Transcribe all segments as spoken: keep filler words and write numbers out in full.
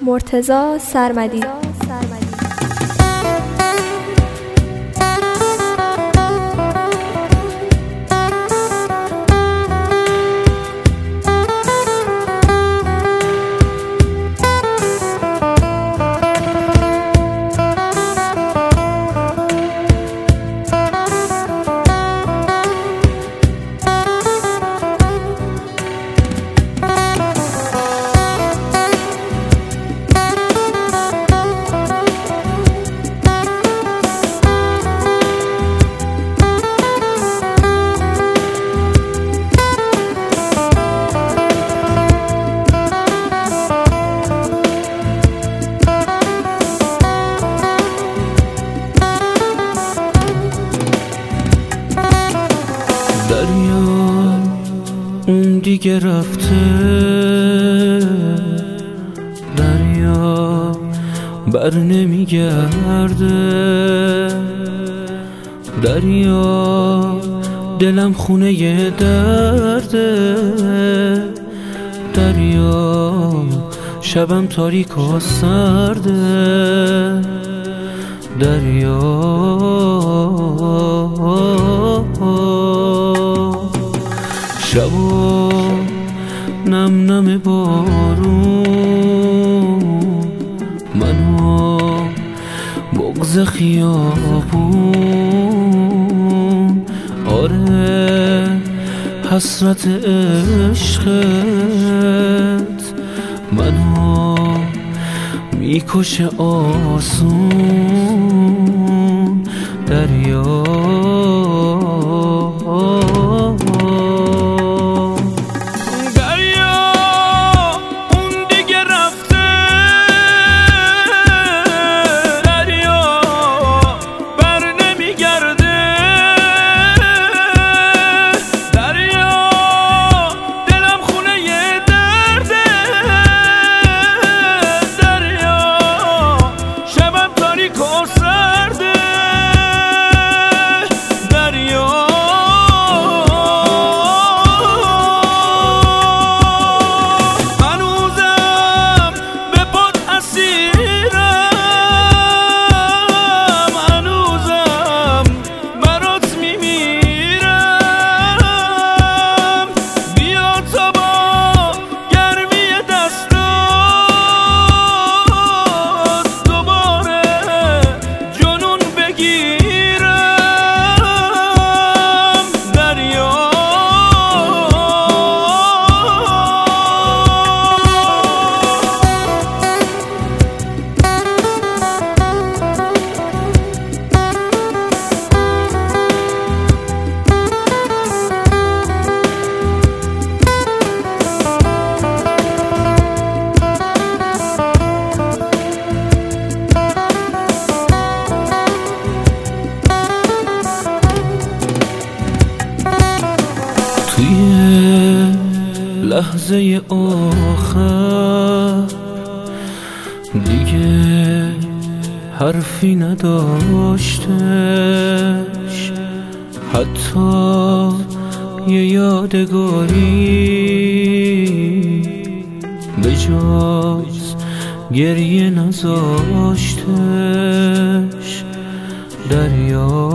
مرتضی سرمدی. دریا اون دیگه رفته، دریا بر نمیگرده، دریا دلم خونه درده، دریا شبم تاریک و سرده، دریا شبا نم نم بارون، منو بغض خیابون، آره حسرت عشقت منو میکشه آسون، دریا لحظه آخر دیگه حرفی نداشتش، حتی یه یادگاری به جز گریه نذاشتش، دریا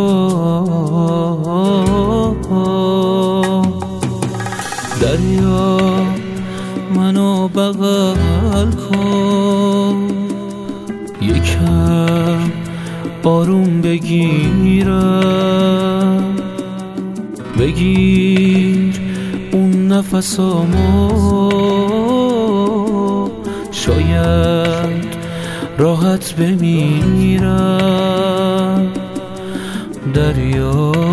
دریا منو بغل کن، یکم آروم بگیرم، بگیر اون نفسامو، شاید راحت بمیرم، دریا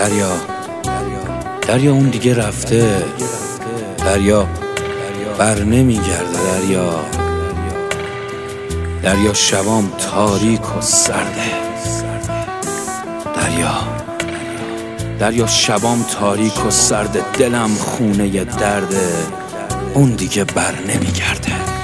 دریا دریا اون دیگه رفته، دریا بر نمیگرده، دریا دریا شبام تاریک و سرده، دریا دریا شبام تاریک و سرده، دلم خونه درده، اون دیگه بر نمیگرده.